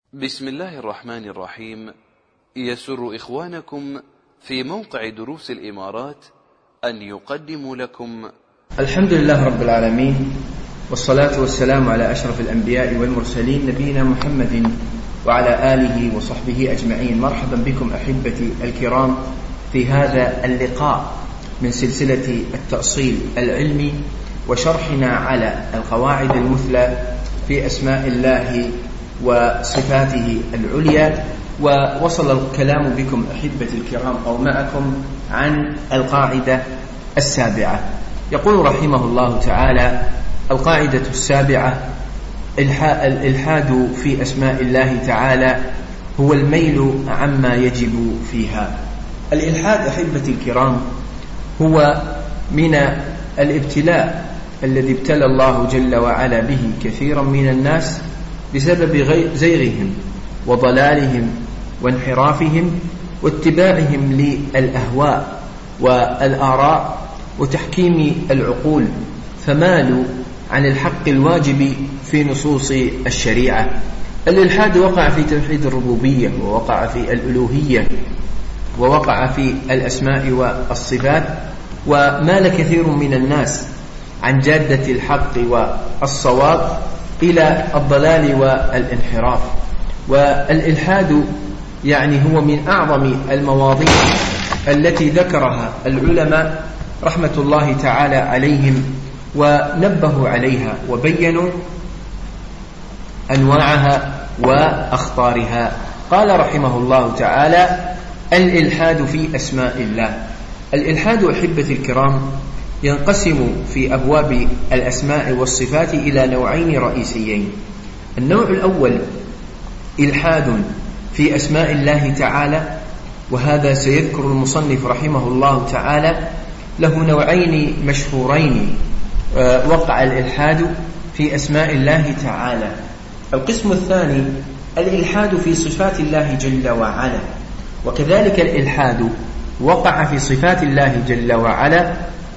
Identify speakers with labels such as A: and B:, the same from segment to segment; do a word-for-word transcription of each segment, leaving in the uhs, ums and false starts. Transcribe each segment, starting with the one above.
A: بسم الله الرحمن الرحيم. يسر إخوانكم في موقع دروس الإمارات أن يقدموا لكم
B: الحمد لله رب العالمين، والصلاة والسلام على أشرف الأنبياء والمرسلين نبينا محمد وعلى آله وصحبه أجمعين. مرحبا بكم أحبتي الكرام في هذا اللقاء من سلسلة التأصيل العلمي وشرحنا على القواعد المثلى في أسماء الله وصفاته العليا. ووصل الكلام بكم أحبتي الكرام أو معكم عن القاعدة السابعة. يقول رحمه الله تعالى: القاعدة السابعة: الإلحاد في أسماء الله تعالى هو الميل عما يجب فيها. الإلحاد أحبتي الكرام هو من الابتلاء الذي ابتلى الله جل وعلا به كثيرا من الناس بسبب زيغهم وضلالهم وانحرافهم واتباعهم للأهواء والآراء وتحكيم العقول، فمالوا عن الحق الواجب في نصوص الشريعة. الإلحاد وقع في توحيد الربوبية، ووقع في الألوهية، ووقع في الأسماء والصفات، ومال كثير من الناس عن جادة الحق والصواب إلى الضلال والانحراف. والإلحاد يعني هو من أعظم المواضيع التي ذكرها العلماء رحمة الله تعالى عليهم، ونبهوا عليها وبينوا أنواعها وأخطارها. قال رحمه الله تعالى: الإلحاد في أسماء الله. الإلحاد أحبتي الكرام ينقسم في أبواب الأسماء والصفات إلى نوعين رئيسيين. النوع الأول إلحاد في أسماء الله تعالى، وهذا سيذكر المصنف رحمه الله تعالى له نوعين مشهورين وقع الإلحاد في أسماء الله تعالى. القسم الثاني الإلحاد في صفات الله جل وعلا، وكذلك الإلحاد وقع في صفات الله جل وعلا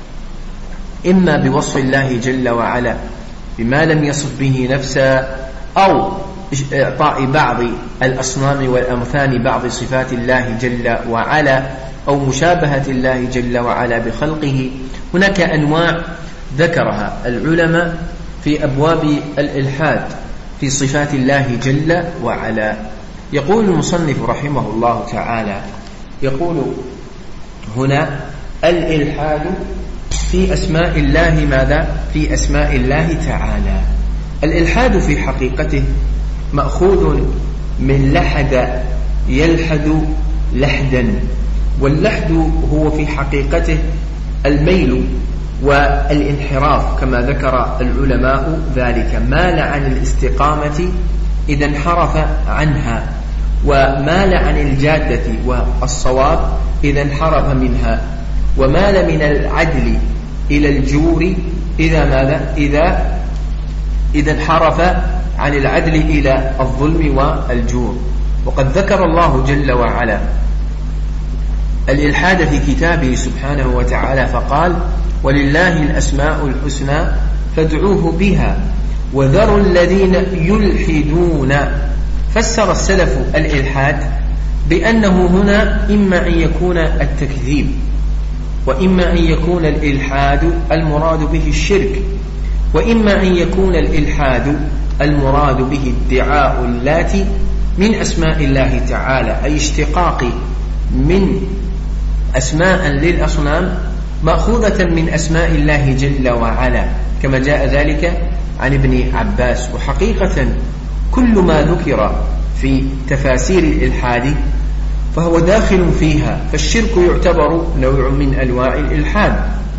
B: إما بوصف الله جل وعلا بما لم يصف به نفسه، أو إعطاء بعض الأصنام والأمثال بعض صفات الله جل وعلا، أو مشابهة الله جل وعلا بخلقه. هناك أنواع ذكرها العلماء في أبواب الإلحاد في صفات الله جل وعلا. يقول المصنف رحمه الله تعالى، يقول هنا: الإلحاد في أسماء الله. ماذا؟ في أسماء الله تعالى. الإلحاد في حقيقته مأخوذ من لحد يلحد لحدا، واللحد هو في حقيقته الميل والانحراف، كما ذكر العلماء ذلك. مال عن الاستقامة إذا انحرف عنها، ومال عن الجادة والصواب إذا انحرف منها، ومال من العدل إلى الجور إذا ماذا؟ إذا إذا انحرف عن العدل إلى الظلم والجور. وقد ذكر الله جل وعلا الإلحاد في كتابه سبحانه وتعالى فقال: ولله الأسماء الحسنى فادعوه بها وذروا الذين يلحدون. فسر السلف الإلحاد بأنه هنا إما أن يكون التكذيب، وإما أن يكون الإلحاد المراد به الشرك، وإما أن يكون الإلحاد المراد به ادعاء اللات من أسماء الله تعالى، أي اشتقاق من أسماء للأصنام مأخوذة من أسماء الله جل وعلا، كما جاء ذلك عن ابن عباس. وحقيقة كل ما ذكر في تفاسير الإلحاد فهو داخل فيها، فالشرك يعتبر نوع من أنواع الإلحاد،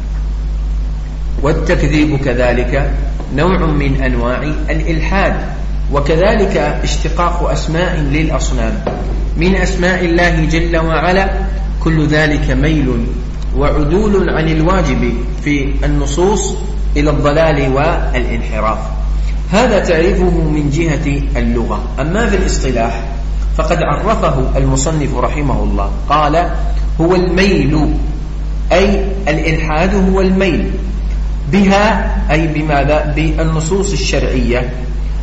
B: والتكذيب كذلك نوع من أنواع الإلحاد، وكذلك اشتقاق أسماء للأصنام من أسماء الله جل وعلا، كل ذلك ميل وعدول عن الواجب في النصوص إلى الضلال والانحراف. هذا تعريفه من جهة اللغة. أما في الاصطلاح فقد عرفه المصنف رحمه الله، قال: هو الميل، أي الإلحاد هو الميل بها، أي بماذا؟ بالنصوص الشرعية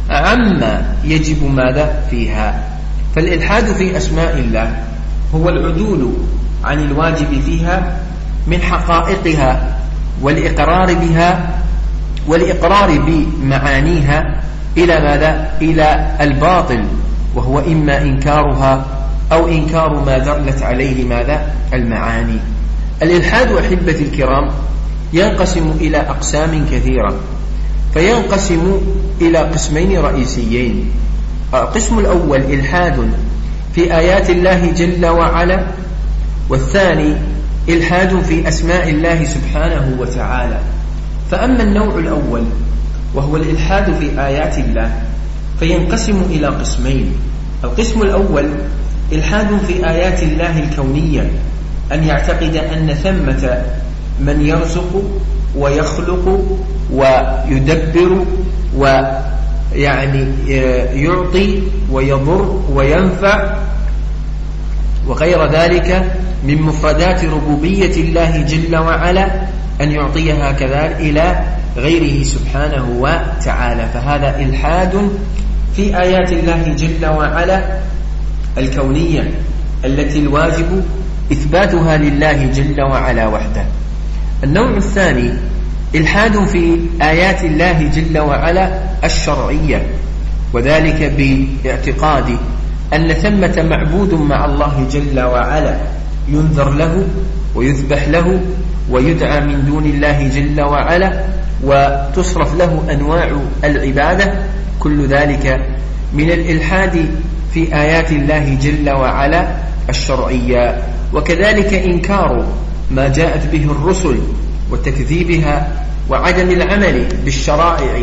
B: عما يجب ماذا فيها. فالإلحاد في أسماء الله هو العدول عن الواجب فيها من حقائقها والإقرار بها والإقرار بمعانيها إلى ماذا؟ إلى الباطل، وهو إما إنكارها أو إنكار ما دلت عليه ماذا؟ المعاني. الإلحاد أحبة الكرام ينقسم إلى أقسام كثيرة، فينقسم إلى قسمين رئيسيين. القسم الأول إلحاد في آيات الله جل وعلا، والثاني إلحاد في أسماء الله سبحانه وتعالى. فأما النوع الأول وهو الإلحاد في آيات الله فينقسم إلى قسمين. القسم الأول إلحاد في آيات الله الكونية، أن يعتقد أن ثمة من يرزق ويخلق ويدبر ويعني يعطي ويضر وينفع وغير ذلك من مفردات ربوبية الله جل وعلا، أن يعطيها كذلك إلى غيره سبحانه وتعالى. فهذا إلحاد في آيات الله جل وعلا الكونية التي الواجب إثباتها لله جل وعلا وحده. النوع الثاني إلحاد في آيات الله جل وعلا الشرعية، وذلك باعتقاد أن ثمة معبود مع الله جل وعلا ينذر له ويذبح له ويدعى من دون الله جل وعلا وتصرف له أنواع العبادة، كل ذلك من الإلحاد في آيات الله جل وعلا الشرعية. وكذلك إنكار ما جاءت به الرسل وتكذيبها وعدم العمل بالشرائع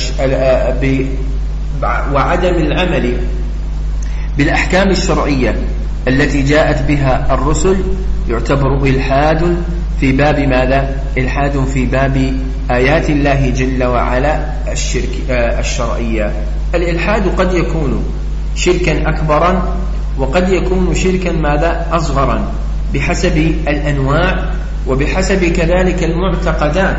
B: وعدم العمل بالأحكام الشرعية التي جاءت بها الرسل يعتبر إلحاد في باب ماذا؟ إلحاد في باب آيات الله جل وعلا الشرك الشرعية. الإلحاد قد يكون شركا أكبرا وقد يكون شركا ماذا؟ أصغرا، بحسب الأنواع وبحسب كذلك المعتقدات.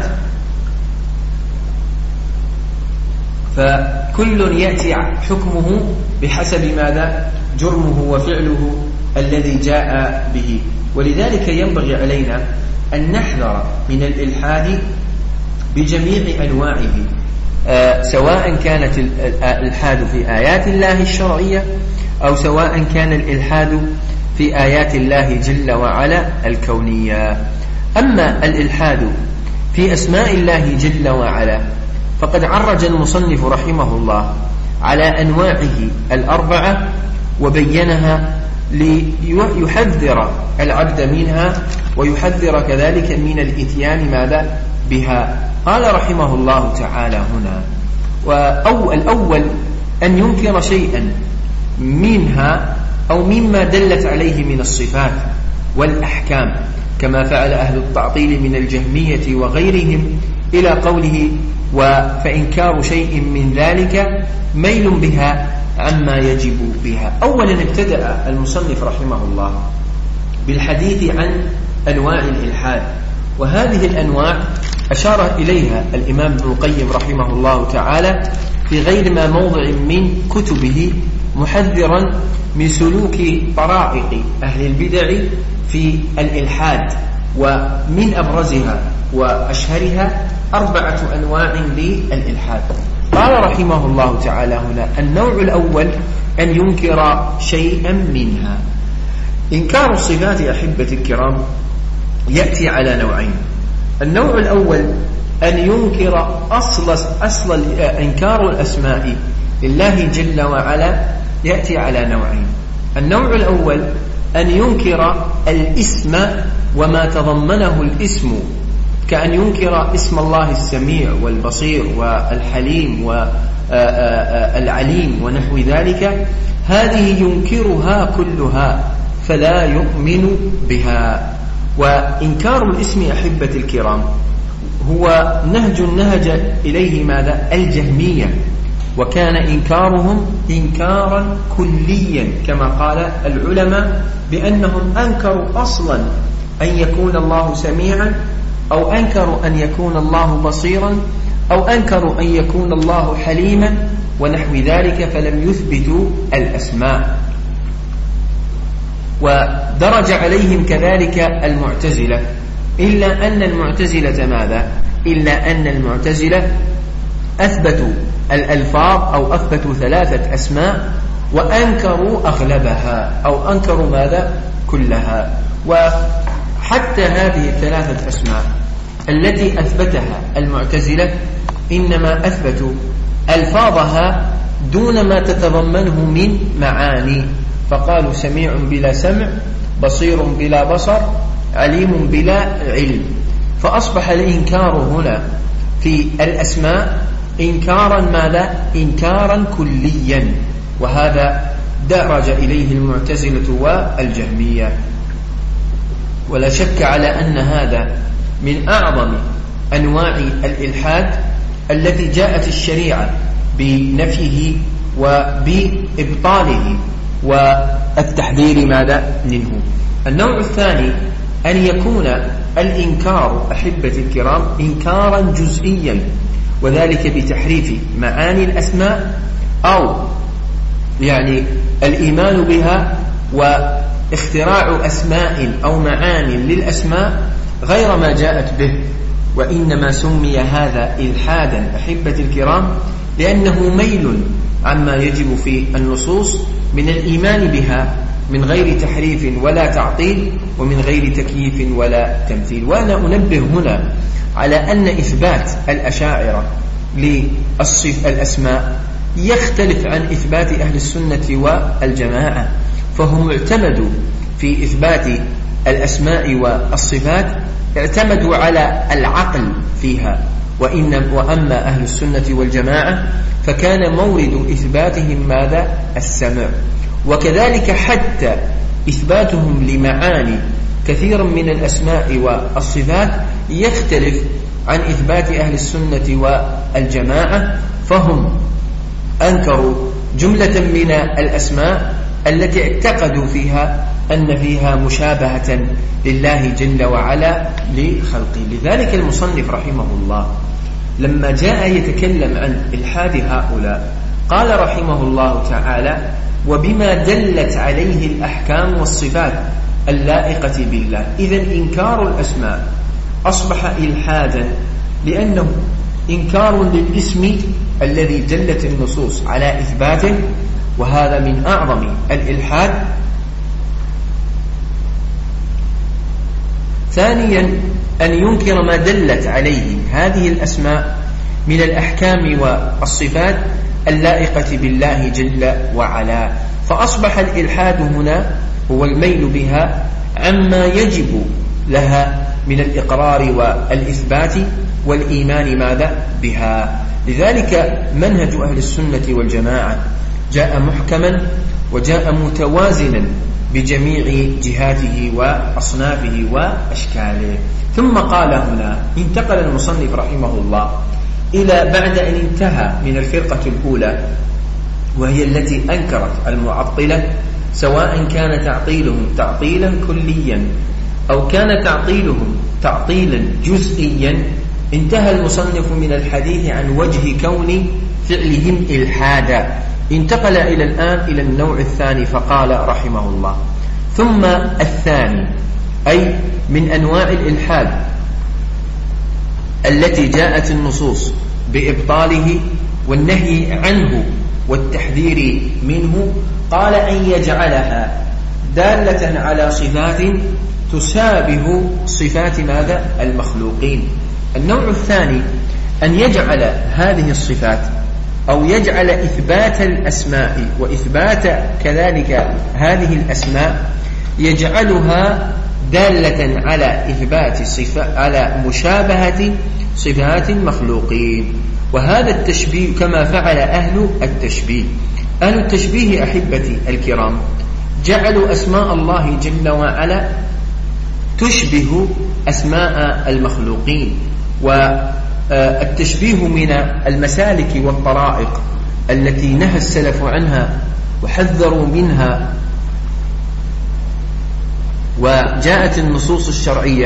B: فكل يأتي حكمه بحسب ماذا؟ جرمه وفعله الذي جاء به. ولذلك ينبغي علينا أن نحذر من الإلحاد بجميع أنواعه، آه سواء كانت الإلحاد في آيات الله الشرعية أو سواء كان الإلحاد في آيات الله جل وعلا الكونية. أما الإلحاد في أسماء الله جل وعلا فقد عرج المصنف رحمه الله على أنواعه الأربعة وبينها ليحذر العبد منها ويحذر كذلك من الإتيان ماذا؟ بها. قال رحمه الله تعالى هنا: أو الأول أن ينكر شيئا منها أو مما دلت عليه من الصفات والأحكام، كما فعل أهل التعطيل من الجهمية وغيرهم، إلى قوله: فإنكار شيء من ذلك ميل بها عما يجب بها. أولا ابتدأ المصنف رحمه الله بالحديث عن أنواع الإلحاد، وهذه الأنواع أشار إليها الإمام ابن القيم رحمه الله تعالى في غير ما موضع من كتبه، محذرا من سلوك طرائق أهل البدع في الإلحاد، ومن أبرزها وأشهرها أربعة أنواع للإلحاد. قال رحمه الله تعالى هنا: النوع الأول أن ينكر شيئا منها. إنكار الصفات أحبة الكرام يأتي على نوعين. النوع الأول أن ينكر أصل أصل إنكار الأسماء لله جل وعلا يأتي على نوعين. النوع الأول أن ينكر الاسم وما تضمنه الاسم، كأن ينكر اسم الله السميع والبصير والحليم والعليم ونحو ذلك، هذه ينكرها كلها فلا يؤمن بها. وإنكار الاسم أحبة الكرام هو نهج نهج إليه ماذا؟ الجهمية، وكان إنكارهم إنكارا كليا، كما قال العلماء بأنهم أنكروا أصلا أن يكون الله سميعا، أو أنكروا أن يكون الله بصيرا، أو أنكروا أن يكون الله حليما ونحو ذلك فلم يثبتوا الأسماء. ودرج عليهم كذلك المعتزلة، إلا أن المعتزلة ماذا؟ إلا أن المعتزلة أثبتوا الألفاظ أو أثبتوا ثلاثة أسماء وأنكروا أغلبها أو أنكروا ماذا؟ كلها. وحتى هذه الثلاثة أسماء التي أثبتها المعتزلة إنما أثبتوا ألفاظها دون ما تتضمنه من معاني، فقالوا سميع بلا سمع، بصير بلا بصر، عليم بلا علم. فأصبح الإنكار هنا في الأسماء إنكارا ماذا؟ إنكارا كليا، وهذا درج إليه المعتزلة والجهمية. ولا شك على أن هذا من أعظم أنواع الإلحاد التي جاءت الشريعة بنفيه وبإبطاله والتحذير ماذا منه. النوع الثاني أن يكون الإنكار أحبة الكرام إنكارا جزئيا، وذلك بتحريف معاني الأسماء أو يعني الإيمان بها واختراع أسماء أو معان للأسماء غير ما جاءت به. وإنما سمي هذا إلحادا أحبة الكرام لأنه ميل عما يجب في النصوص من الإيمان بها من غير تحريف ولا تعطيل ومن غير تكييف ولا تمثيل. وأنا أنبه هنا على أن إثبات الأشاعرة للأسماء يختلف عن إثبات أهل السنة والجماعة، فهم اعتمدوا في إثبات الأسماء والصفات اعتمدوا على العقل فيها، وإن وأما أهل السنة والجماعة فكان مورد إثباتهم ماذا؟ السمع. وكذلك حتى إثباتهم لمعاني كثيرا من الأسماء والصفات يختلف عن إثبات أهل السنة والجماعة، فهم أنكروا جملة من الأسماء التي اعتقدوا فيها أن فيها مشابهة لله جل وعلا لخلقه. لذلك المصنف رحمه الله لما جاء يتكلم عن إلحاد هؤلاء قال رحمه الله تعالى: وبما دلت عليه الأحكام والصفات اللائقة بالله. إذن إنكار الأسماء أصبح إلحادا لأنه إنكار للاسم الذي دلت النصوص على إثباته، وهذا من أعظم الإلحاد. ثانيا أن ينكر ما دلت عليه هذه الأسماء من الأحكام والصفات اللائقة بالله جل وعلا، فأصبح الإلحاد هنا هو الميل بها عما يجب لها من الإقرار والإثبات والإيمان ماذا بها. لذلك منهج أهل السنة والجماعة جاء محكما وجاء متوازنا بجميع جهاته وأصنافه وأشكاله. ثم قال هنا انتقل المصنف رحمه الله إلى بعد أن انتهى من الفرقة الأولى وهي التي أنكرت المعطلة، سواء كان تعطيلهم تعطيلا كليا أو كان تعطيلهم تعطيلا جزئيا. انتهى المصنف من الحديث عن وجه كون فعلهم إلحادا، انتقل إلى الآن إلى النوع الثاني فقال رحمه الله: ثم الثاني أي من أنواع الإلحاد التي جاءت النصوص بإبطاله والنهي عنه والتحذير منه، قال أن يجعلها دالة على صفات تشابه صفات ماذا؟ المخلوقين. النوع الثاني أن يجعل هذه الصفات أو يجعل إثبات الأسماء وإثبات كذلك هذه الأسماء يجعلها دالة على إثبات صفة على مشابهة صفات المخلوقين. وهذا التشبيه كما فعل أهل التشبيه. أهل التشبيه أحبتي الكرام جعلوا أسماء الله جل وعلا تشبه أسماء المخلوقين. والتشبيه من المسالك والطرائق التي نهى السلف عنها وحذروا منها، وجاءت النصوص الشرعية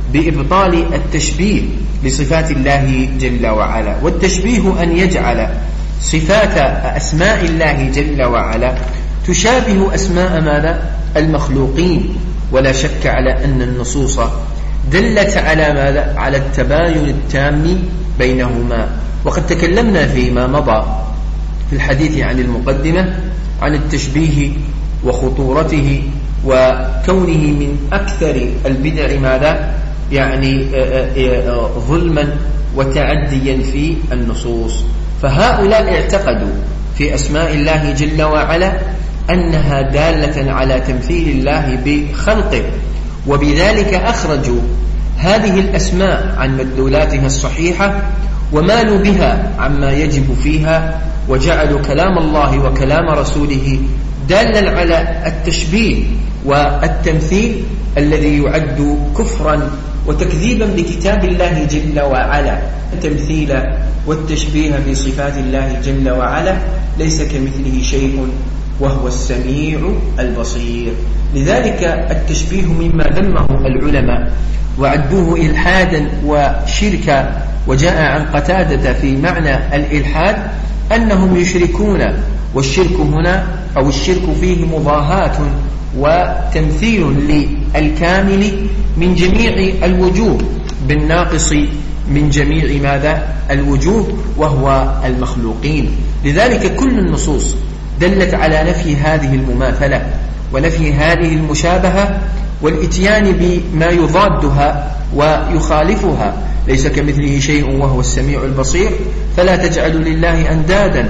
B: بإبطال التشبيه لصفات الله جل وعلا. والتشبيه أن يجعل صفات أسماء الله جل وعلا تشابه أسماء ماذا؟ المخلوقين. ولا شك على أن النصوص دلت على ماذا؟ على التباين التام بينهما. وقد تكلمنا فيما مضى في الحديث عن المقدمة عن التشبيه وخطورته وكونه من أكثر البدع ماذا؟ يعني ظلما وتعديا في النصوص. فهؤلاء اعتقدوا في أسماء الله جل وعلا أنها دالة على تمثيل الله بخلقه، وبذلك أخرجوا هذه الأسماء عن مدلولاتها الصحيحة ومالوا بها عما يجب فيها، وجعلوا كلام الله وكلام رسوله دالا على التشبيه والتمثيل الذي يعد كفرا وتكذيبا بكتاب الله جل وعلا. التمثيل والتشبيه بصفات الله جل وعلا ليس كمثله شيء وهو السميع البصير. لذلك التشبيه مما ذمه العلماء وعدوه إلحادا وشركا. وجاء عن قتادة في معنى الإلحاد أنهم يشركون، والشرك هنا أو الشرك فيه مضاهاة وتمثيل للكامل من جميع الوجوه بالناقص من جميع ماذا؟ الوجوه، وهو المخلوقين. لذلك كل النصوص دلت على نفي هذه المماثلة ونفي هذه المشابهة والإتيان بما يضادها ويخالفها. ليس كمثله شيء وهو السميع البصير، فلا تجعلوا لله أندادا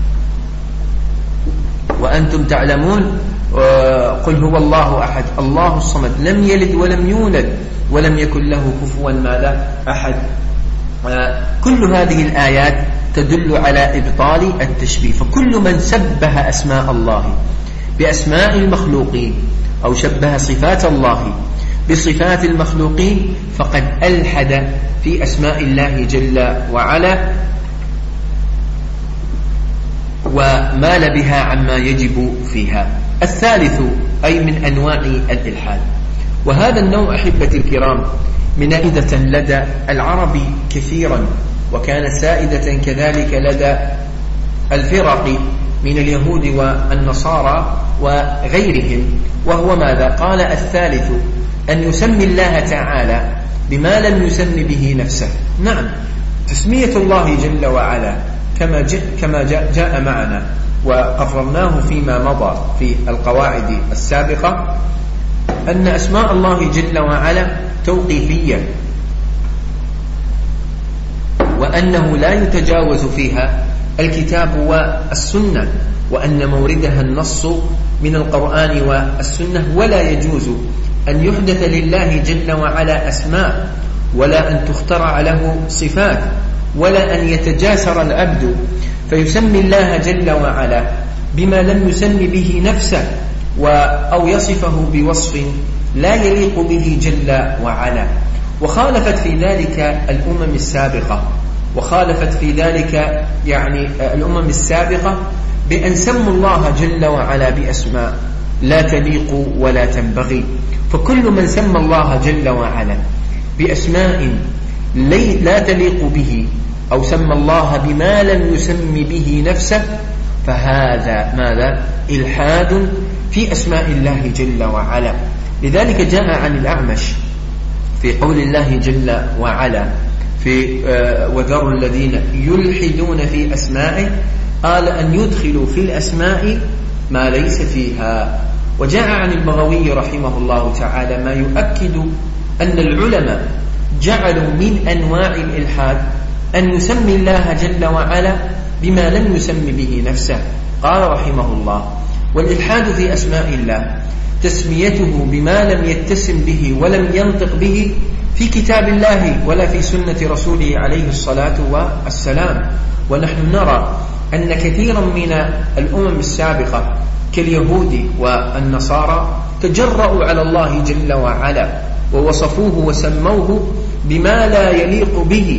B: وأنتم تعلمون. قل هو الله أحد الله الصمد لم يلد ولم يولد ولم يكن له كفوا ماذا؟ أحد. كل هذه الآيات تدل على إبطال التشبيه. فكل من شبه أسماء الله بأسماء المخلوقين أو شبه صفات الله بصفات المخلوقين فقد ألحد في أسماء الله جل وعلا ومال بها عما يجب فيها. الثالث أي من أنواع الإلحاد، وهذا النوع أحبة الكرام من أئدة لدى العرب كثيرا، وكان سائدة كذلك لدى الفرق من اليهود والنصارى وغيرهم. وهو ماذا؟ قال الثالث أن يسمي الله تعالى بما لم يسم به نفسه. نعم، تسمية الله جل وعلا كما جاء, كما جاء, جاء معنا وقررناه فيما مضى في القواعد السابقة أن أسماء الله جل وعلا توقيفية، وأنه لا يتجاوز فيها الكتاب والسنة، وأن موردها النص من القرآن والسنة، ولا يجوز أن يحدث لله جل وعلا أسماء ولا أن تخترع له صفات ولا أن يتجاسر العبد فيسمي الله جل وعلا بما لم يسم به نفسه أو يصفه بوصف لا يليق به جل وعلا. وخالفت في ذلك الأمم السابقة وخالفت في ذلك يعني الأمم السابقة بأن سموا الله جل وعلا بأسماء لا تليق ولا تنبغي. فكل من سمى الله جل وعلا بأسماء لا تليق به أو سمى الله بما لم يسم به نفسه فهذا ماذا؟ إلحاد في أسماء الله جل وعلا. لذلك جاء عن الأعمش في قول الله جل وعلا في وذروا الذين يلحدون في أسمائه، قال أن يدخلوا في الأسماء ما ليس فيها. وجاء عن البغوي رحمه الله تعالى ما يؤكد أن العلماء جعلوا من أنواع الإلحاد أن يسمي الله جل وعلا بما لم يسم به نفسه. قال رحمه الله: والإلحاد في أسماء الله تسميته بما لم يتسم به ولم ينطق به في كتاب الله ولا في سنة رسوله عليه الصلاة والسلام. ونحن نرى أن كثيرا من الأمم السابقة كاليهود والنصارى تجرؤوا على الله جل وعلا ووصفوه وسموه بما لا يليق به،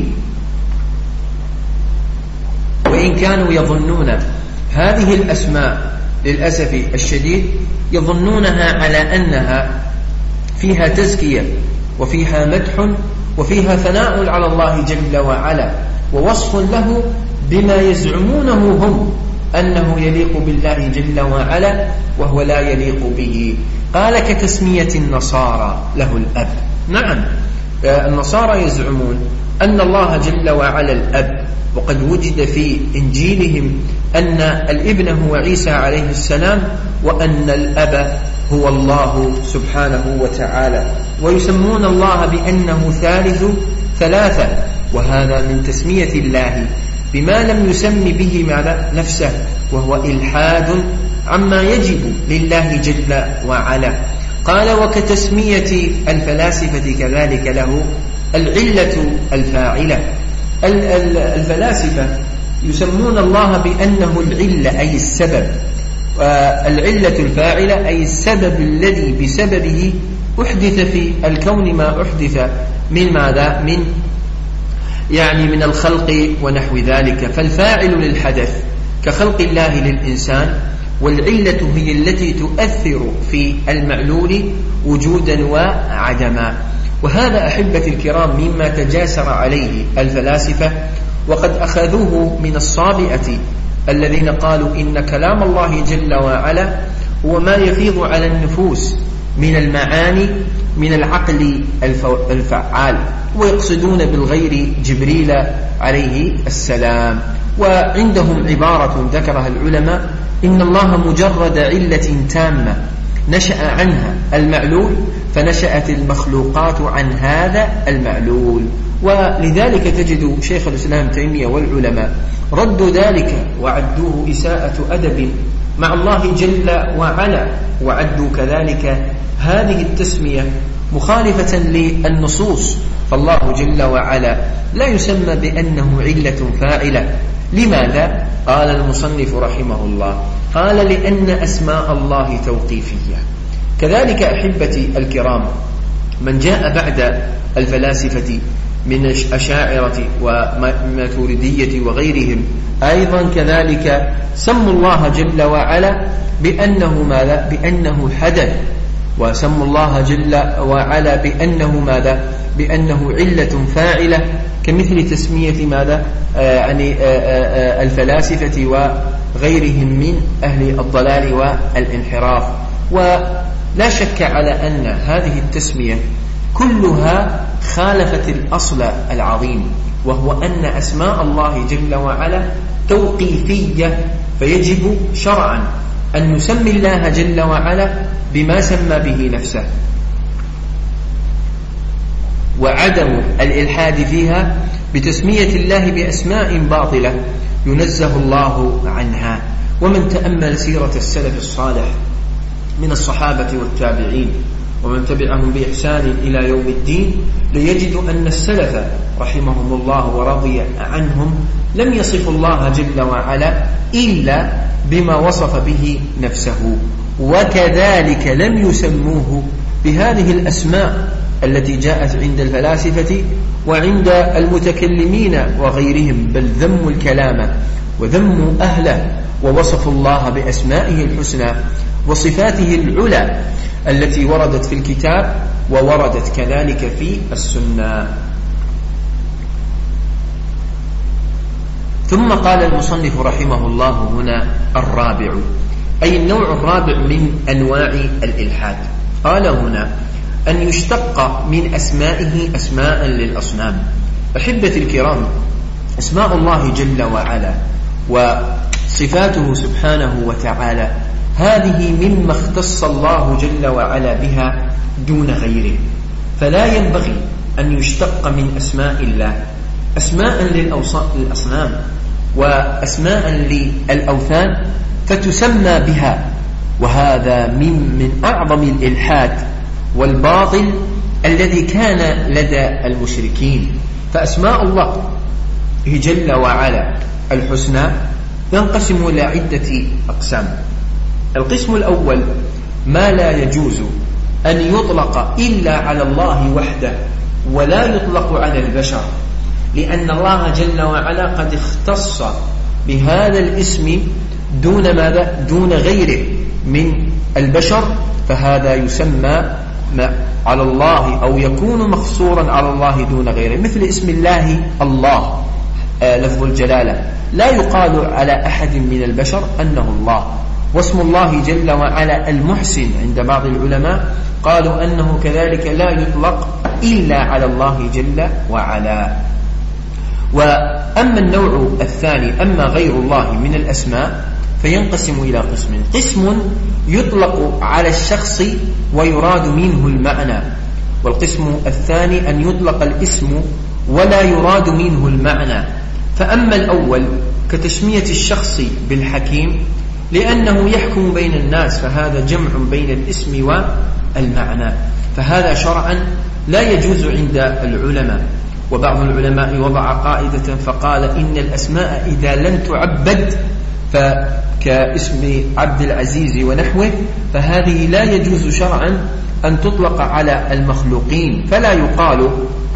B: وإن كانوا يظنون هذه الأسماء للأسف الشديد يظنونها على أنها فيها تزكية وفيها مدح وفيها ثناء على الله جل وعلا ووصف له بما يزعمونه هم أنه يليق بالله جل وعلا وهو لا يليق به. قال كتسمية النصارى له الأب. نعم، النصارى يزعمون أن الله جل وعلا الأب، وقد وجد في إنجيلهم أن الابن هو عيسى عليه السلام وأن الأب هو الله سبحانه وتعالى، ويسمون الله بأنه ثالث ثلاثة، وهذا من تسمية الله بما لم يسم به ماذا نفسه، وهو إلحاد عما يجب لله جل وعلا. قال وكتسمية الفلاسفة كذلك له العلة الفاعلة. الفلاسفة يسمون الله بأنه العلة أي السبب، العلة الفاعلة أي السبب الذي بسببه أحدث في الكون ما أحدث من ماذا من يعني من الخلق ونحو ذلك. فالفاعل للحدث كخلق الله للإنسان، والعلة هي التي تؤثر في المعلول وجودا وعدما. وهذا أحبة الكرام مما تجاسر عليه الفلاسفة، وقد أخذوه من الصابئة الذين قالوا إن كلام الله جل وعلا هو ما يفيض على النفوس من المعاني من العقل الفعال، ويقصدون بالغير جبريل عليه السلام. وعندهم عبارة ذكرها العلماء إن الله مجرد علة تامة نشأ عنها المعلول، فنشأت المخلوقات عن هذا المعلول. ولذلك تجد شيخ الإسلام تيمية والعلماء ردوا ذلك وعدوه إساءة أدب مع الله جل وعلا، وعدوا كذلك هذه التسمية مخالفة للنصوص. فالله جل وعلا لا يسمى بأنه علة فاعلة. لماذا؟ قال المصنف رحمه الله قال لأن أسماء الله توقيفية. كذلك أحبتي الكرام من جاء بعد الفلاسفة من الأشاعرة والماتريدية وغيرهم أيضا كذلك سموا الله جل وعلا بأنه ماذا؟ بأنه حدث، وسموا الله جل وعلا بأنه ماذا؟ بأنه علة فاعلة، كمثل تسمية ماذا؟ آه يعني آه آه الفلاسفة وغيرهم من أهل الضلال والانحراف. ولا شك على أن هذه التسمية كلها خالفت الأصل العظيم، وهو أن أسماء الله جل وعلا توقيفية، فيجب شرعا أن نسمي الله جل وعلا بما سمى به نفسه، وعدم الإلحاد فيها بتسمية الله بأسماء باطلة ينزه الله عنها. ومن تأمل سيرة السلف الصالح من الصحابة والتابعين ومن تبعهم بإحسان إلى يوم الدين ليجد أن السلف رحمهم الله ورضي عنهم لم يصفوا الله جل وعلا إلا بما وصف به نفسه، وكذلك لم يسموه بهذه الأسماء التي جاءت عند الفلاسفة وعند المتكلمين وغيرهم، بل ذموا الكلام وذموا أهله ووصفوا الله بأسمائه الحسنى وصفاته العلى التي وردت في الكتاب ووردت كذلك في السنة. ثم قال المصنف رحمه الله هنا الرابع، أي النوع الرابع من أنواع الإلحاد. قال هنا أن يشتق من أسمائه أسماء للأصنام. أحبة الكرام، أسماء الله جل وعلا وصفاته سبحانه وتعالى هذه مما اختص الله جل وعلا بها دون غيره، فلا ينبغي أن يشتق من أسماء الله أسماء للأصنام وأسماء للأوثان فتسمى بها، وهذا من من أعظم الإلحاد والباطل الذي كان لدى المشركين. فأسماء الله جل وعلا الحسنى ينقسم إلى عدة أقسام. القسم الأول ما لا يجوز أن يطلق إلا على الله وحده ولا يطلق على البشر، لأن الله جل وعلا قد اختص بهذا الاسم دون ماذا؟ دون غيره من البشر، فهذا يسمى على الله أو يكون مخصورا على الله دون غيره، مثل اسم الله الله آه لفظ الجلالة لا يقال على أحد من البشر أنه الله. واسم الله جل وعلا المحسن عند بعض العلماء قالوا أنه كذلك لا يطلق إلا على الله جل وعلا. وأما النوع الثاني أما غير الله من الأسماء فينقسم إلى قسم قسم يطلق على الشخص ويراد منه المعنى، والقسم الثاني أن يطلق الاسم ولا يراد منه المعنى. فأما الأول كتسمية الشخص بالحكيم لأنه يحكم بين الناس، فهذا جمع بين الاسم والمعنى، فهذا شرعا لا يجوز عند العلماء. وبعض العلماء وضع قاعدة فقال إن الأسماء إذا لم تعبد كاسم عبد العزيز ونحوه فهذه لا يجوز شرعا أن تطلق على المخلوقين، فلا يقال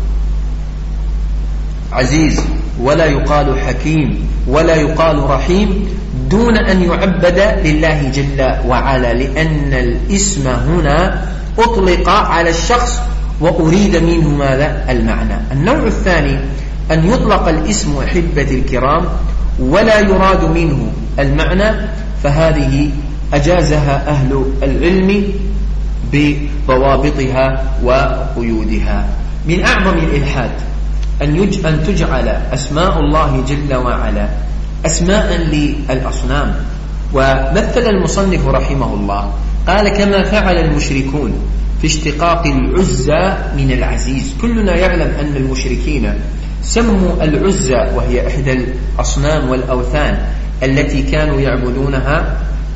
B: عزيز ولا يقال حكيم ولا يقال رحيم دون أن يعبد لله جل وعلا، لأن الاسم هنا أطلق على الشخص وأريد منه ماذا؟ المعنى. النوع الثاني أن يطلق الاسم أحبة الكرام ولا يراد منه المعنى، فهذه أجازها أهل العلم بضوابطها وقيودها. من أعظم الإلحاد أن تجعل أسماء الله جل وعلا أسماء للأصنام. ومثل المصنف رحمه الله قال كما فعل المشركون في اشتقاق العزى من العزيز. كلنا يعلم أن المشركين سموا العزى وهي إحدى الأصنام والأوثان التي كانوا يعبدونها،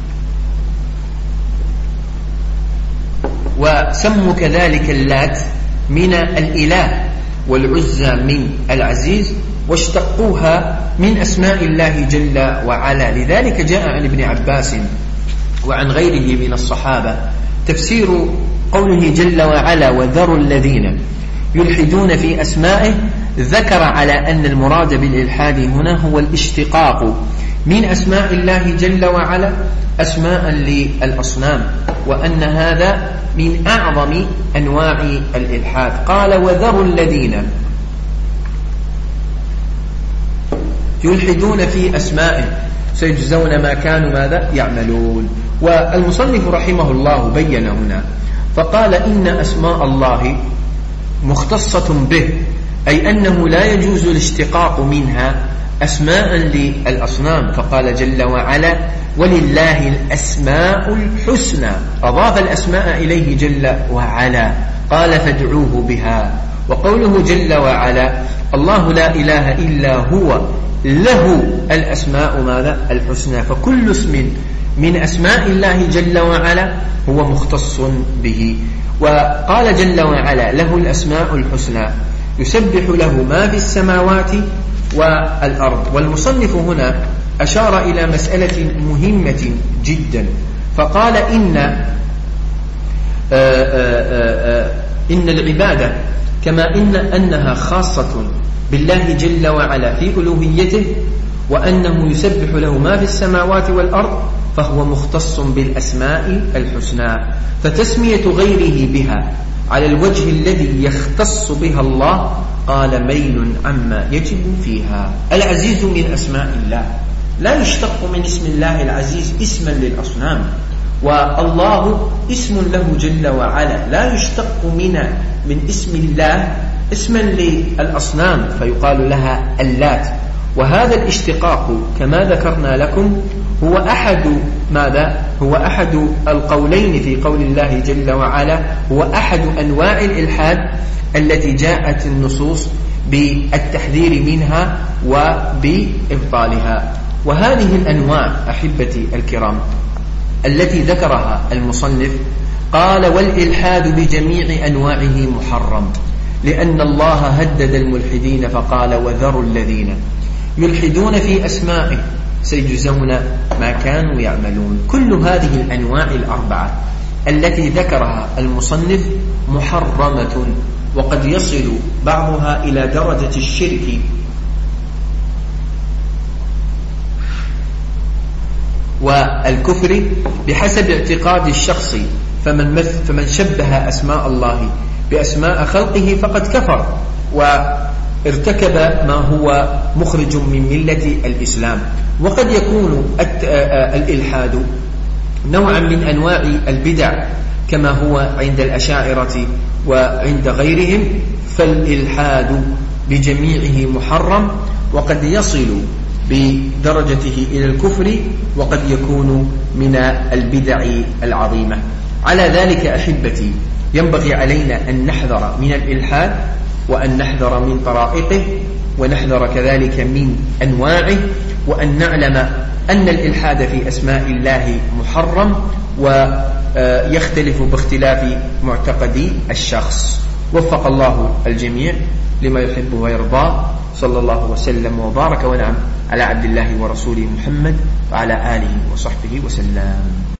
B: وسموا كذلك اللات من الإله والعزى من العزيز، واشتقوها من أسماء الله جل وعلا. لذلك جاء عن ابن عباس وعن غيره من الصحابة تفسير قوله جل وعلا وذروا الذين يلحدون في أسمائه، ذكر على أن المراد بالإلحاد هنا هو الاشتقاق من أسماء الله جل وعلا أسماء للأصنام، وأن هذا من أعظم أنواع الإلحاد. قال وذروا الذين يلحدون في أسمائه سيجزون ما كانوا ماذا يعملون. والمصنف رحمه الله بين هنا فقال إن أسماء الله مختصة به، أي أنه لا يجوز الاشتقاق منها أسماء للأصنام، فقال جل وعلا ولله الأسماء الحسنى، أضاف الأسماء إليه جل وعلا، قال فادعوه بها. وقوله جل وعلا الله لا إله إلا هو له الأسماء ماذا الحسنى، فكل اسم من أسماء الله جل وعلا هو مختص به. وقال جل وعلا له الأسماء الحسنى يسبح له ما في السماوات والأرض. والمصنف هنا أشار إلى مسألة مهمة جدا، فقال إن آآ آآ إن العبادة كما إن أنها خاصة بالله جل وعلا في ألوهيته، وأنه يسبح له ما في السماوات والأرض، فهو مختص بالأسماء الحسنى. فتسمية غيره بها على الوجه الذي يختص بها الله قال ميل عما يجب فيها. العزيز من أسماء الله، لا يشتق من اسم الله العزيز اسما للأصنام، والله اسم له جل وعلا، لا يشتق من من اسم الله اسما للأصنام فيقال لها اللات. وهذا الاشتقاق كما ذكرنا لكم هو أحد ماذا هو أحد القولين في قول الله جل وعلا، هو أحد أنواع الإلحاد التي جاءت النصوص بالتحذير منها وبإبطالها. وهذه الأنواع أحبتي الكرام التي ذكرها المصنف قال والإلحاد بجميع أنواعه محرم، لأن الله هدد الملحدين فقال وذروا الذين يلحدون في أسمائه سيجزون ما كانوا يعملون. كل هذه الأنواع الأربعة التي ذكرها المصنف محرمة، وقد يصل بعضها إلى درجة الشرك والكفر بحسب اعتقاد الشخص فمن, فمن شبه أسماء الله بأسماء خلقه فقد كفر وارتكب ما هو مخرج من ملة الإسلام. وقد يكون الإلحاد نوعا من أنواع البدع كما هو عند الأشاعرة وعند غيرهم، فالإلحاد بجميعه محرم، وقد يصل بدرجته إلى الكفر، وقد يكون من البدع العظيمة. على ذلك أحبتي ينبغي علينا أن نحذر من الإلحاد، وأن نحذر من طرائقه، ونحذر كذلك من أنواعه، وأن نعلم أن الإلحاد في أسماء الله محرم ويختلف باختلاف معتقد الشخص. وفق الله الجميع لما يحب ويرضاه. صلى الله وسلم وبارك ونعم على عبد الله ورسوله محمد وعلى آله وصحبه وسلم.